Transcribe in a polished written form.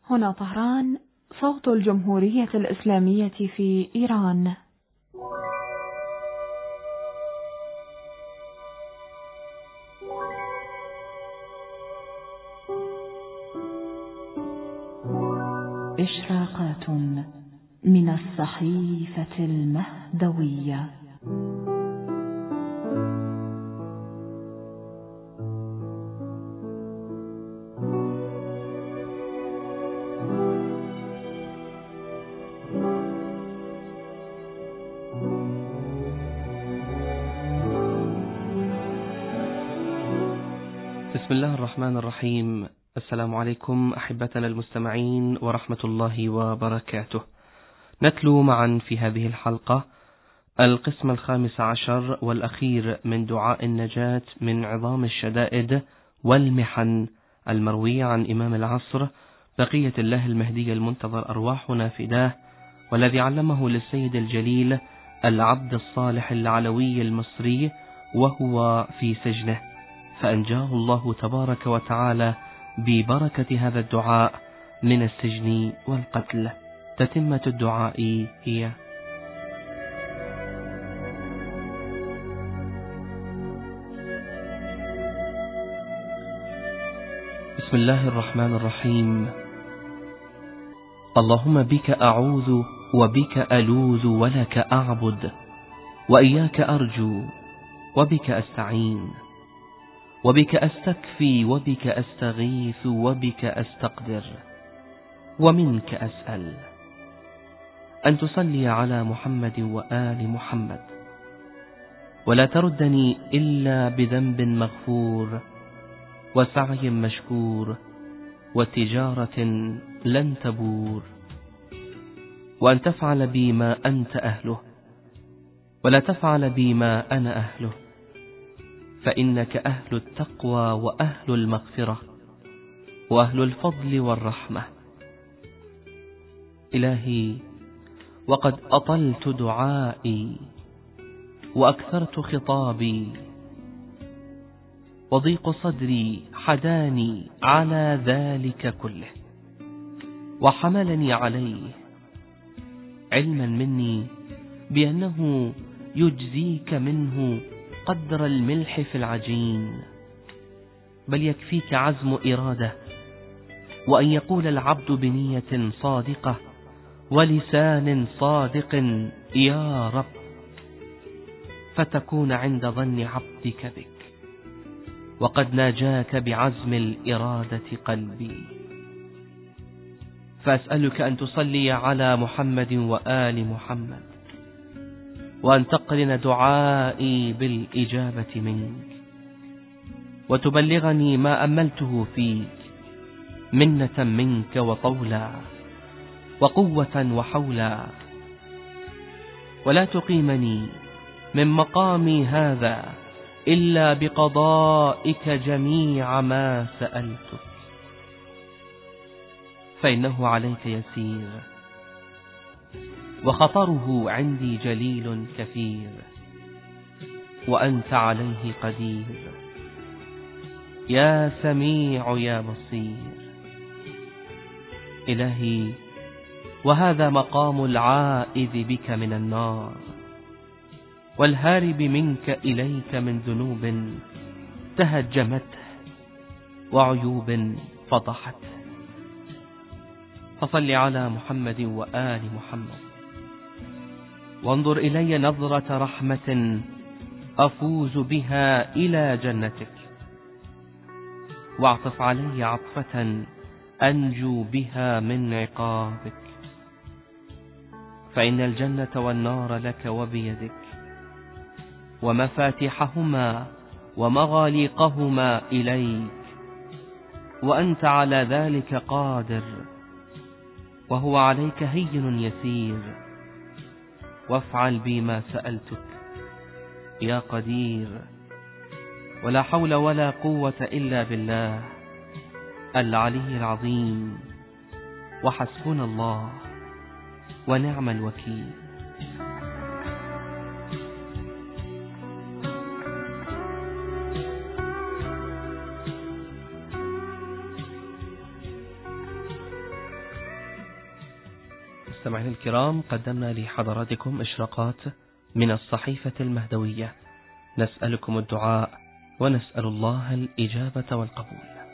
هنا طهران، صوت الجمهورية الإسلامية في إيران. إشراقات من الصحيفة المهدوية. بسم الله الرحمن الرحيم. السلام عليكم أحبتنا المستمعين ورحمة الله وبركاته. نتلو معا في هذه الحلقة القسم 15 والأخير من دعاء النجاة من عظام الشدائد والمحن المروي عن إمام العصر بقية الله المهدي المنتظر أرواحنا فداه، والذي علمه للسيد الجليل العبد الصالح العلوي المصري وهو في سجنه، فأنجاه الله تبارك وتعالى ببركة هذا الدعاء من السجن والقتل. تتمة الدعاء هي: بسم الله الرحمن الرحيم. اللهم بك أعوذ وبك ألوذ ولك أعبد وإياك أرجو وبك أستعين وبك أستكفي وبك أستغيث وبك أستقدر ومنك أسأل أن تصلي على محمد وآل محمد ولا تردني إلا بذنب مغفور وسعي مشكور وتجارة لن تبور، وأن تفعل بي ما أنت أهله ولا تفعل بي ما أنا أهله، فإنك أهل التقوى وأهل المغفرة وأهل الفضل والرحمة. إلهي، وقد أطلت دعائي وأكثرت خطابي، وضيق صدري حداني على ذلك كله وحملني عليه، علما مني بأنه يجزيك منه قدر الملح في العجين، بل يكفيك عزم إرادة، وأن يقول العبد بنية صادقة ولسان صادق يا رب، فتكون عند ظن عبدك بك، وقد ناجاك بعزم الإرادة قلبي. فأسألك أن تصلي على محمد وآل محمد، وأن تقرن دعائي بالإجابة منك، وتبلغني ما أملته فيك منة منك وطولا وقوة وحولا، ولا تقيمني من مقامي هذا إلا بقضائك جميع ما سألتك، فإنه عليك يسير وخطره عندي جليل كثير، وأنت عليه قدير يا سميع يا بصير. إلهي، وهذا مقام العائذ بك من النار والهارب منك إليك من ذنوب تهجمته وعيوب فضحته، فصل على محمد وآل محمد، وانظر إلي نظرة رحمة أفوز بها إلى جنتك، واعطف علي عطفة أنجو بها من عقابك، فإن الجنة والنار لك وبيدك، ومفاتيحهما ومغاليقهما إليك، وأنت على ذلك قادر، وهو عليك هين يسير، وافعل بي ما سألتك يا قدير. ولا حول ولا قوة إلا بالله العلي العظيم، وحسبنا الله ونعم الوكيل. مستمعين الكرام، قدمنا لحضراتكم إشراقات من الصحيفة المهدوية، نسألكم الدعاء ونسأل الله الإجابة والقبول.